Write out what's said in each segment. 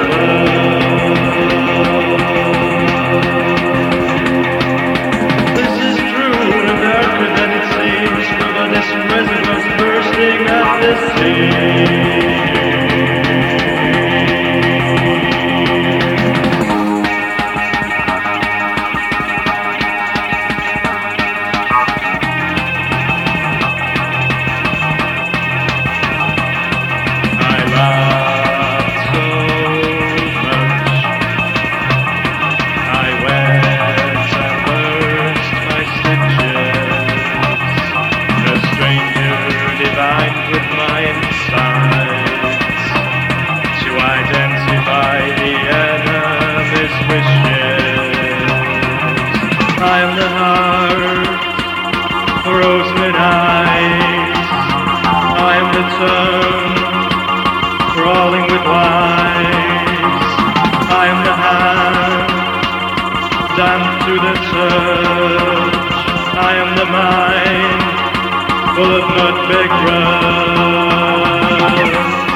This is true and darker than it seems, for this present was bursting at the seams. With my insides to identify the enemy's wishes. I am the heart, rose with eyes. I am the tongue, crawling with lies. I am the hand, damp to the touch. I am the mind, full of nutmeg runs.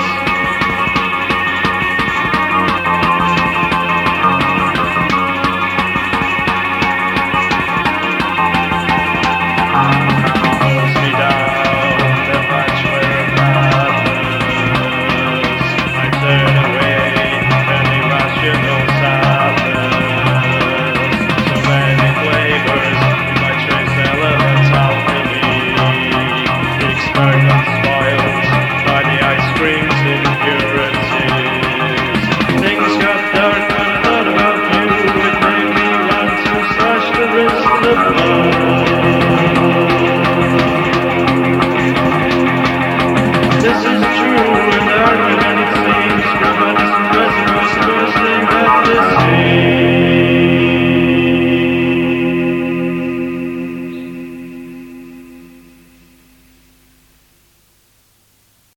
Pulls me down the patchwork of madness. I turn away an irrational sadness. So many flavors in my trace elements alchemy. Experiment spoiled by the ice cream's impurities. Things got dark when I thought about you. It made me want to slash the wrist of love.